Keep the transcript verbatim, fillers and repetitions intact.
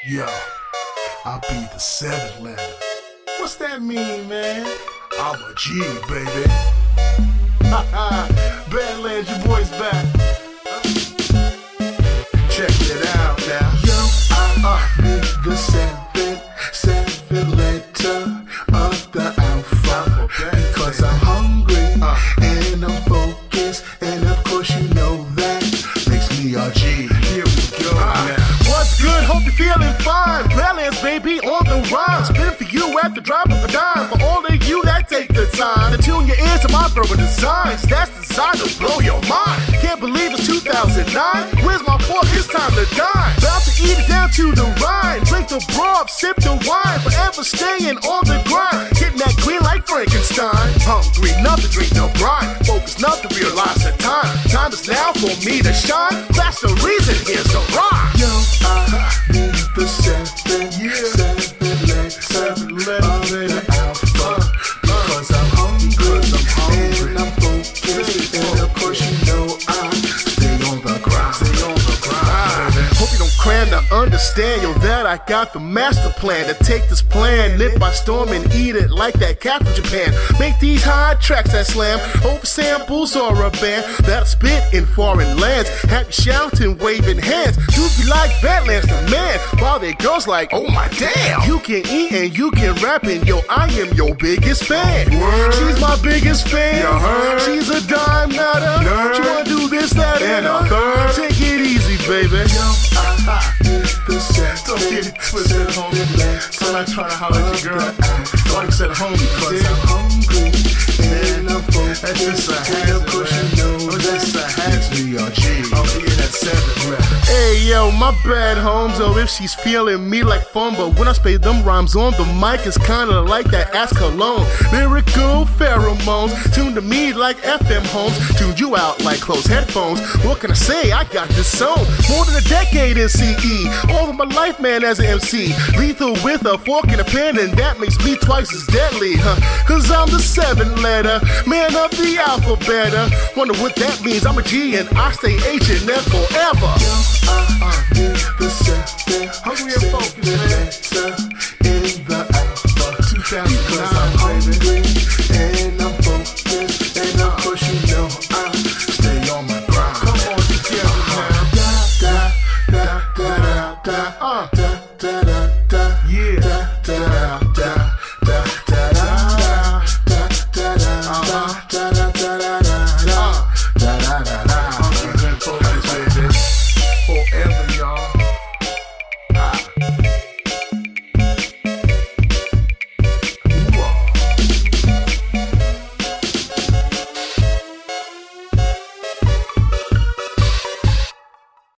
Yo, I'll be the seventh letter. What's that mean, man? I'm a G, baby. Badlands, your boy's back. Check it out now. Yo, I be the seventh, seventh letter of the alphabet. Because I'm hungry and I'm focused, and of course you know that makes me a G. Here we go now. What's good? Hope you're feeling fine. Badlands, baby, on the rhyme. Spinning for you at the drop of a dime. For all of you that take the time to tune your ears to my throwing designs. That's designed to blow your mind. Can't believe it's two thousand nine. Where's my fork? It's time to dine. About to eat it down to the rind. Drink the broth, sip the wine. Forever staying on the grind. Getting that green like Frankenstein. Hungry, enough to drink the brine. Focused enough to realize the time. Time is now for me to shine. That's the reason, here's the rhyme. Yo, I need the seven, yeah. seven letter of the alpha. Because I'm hungry, I'm hungry, and I'm focused. And of course you know I stay on the grind. Stay on the grind. Hope you don't cram to understand, yo, that I got the master plan to take this plan, lit by storm and eat it like that cat from Japan. Make these high tracks that slam over samples or a band that'll spit in foreign lands. Happy shouting, waving hands. You be like Badlands the man, while they girls like, oh my damn. You can eat and you can rap, and yo, I am your biggest fan. Word. She's my biggest fan. She's a dime nutter. Nerd. She wanna do this, that, and a third. Take it easy, baby. Yo, I need the sex. Don't get it twisted, homie. So I'm trying to holler at your girl. Like I said, homie, because I'm hungry and I'm focused. That's just a hazard, of course you know that's just a hazard. We are G. I'll be in that seven, man. Hey, yo, my bad, homes. Oh, if she's feeling me like fun, but when I spray them rhymes on the mic, it's kinda like that ass cologne. Lyrical pheromones, tuned to me like F M homes, tuned you out like closed headphones. What can I say? I got this song. More than a decade in C E, all of my life, man, as an M C. Lethal with a fork and a pen, and that makes me twice as deadly, huh? Cause I'm the seven letter, man of the alphabet. Wonder what that means. I'm a G and I stay H and F forever. I need the seven, hungry and focused, man. In the alpha, two thousand nine, because I'm hungry and I'm focused, and of course you know I stay on my grind. Come on together now. Da da da da da da da da da da. Yeah.